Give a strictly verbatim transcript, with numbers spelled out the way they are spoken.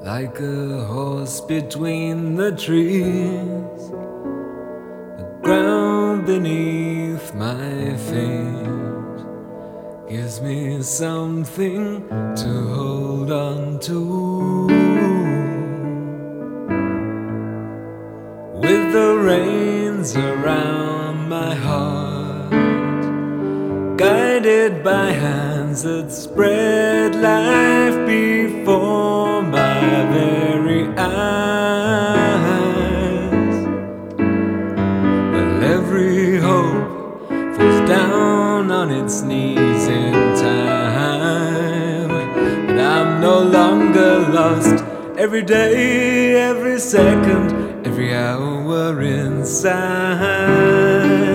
like a horse between the trees, the ground beneath my feet gives me something to hold on to. With the reins around my heart, guided by hands that spread life before my very eyes, well, every hope falls down on its knees in time, but I'm no longer lost. Every day, every second, every hour inside.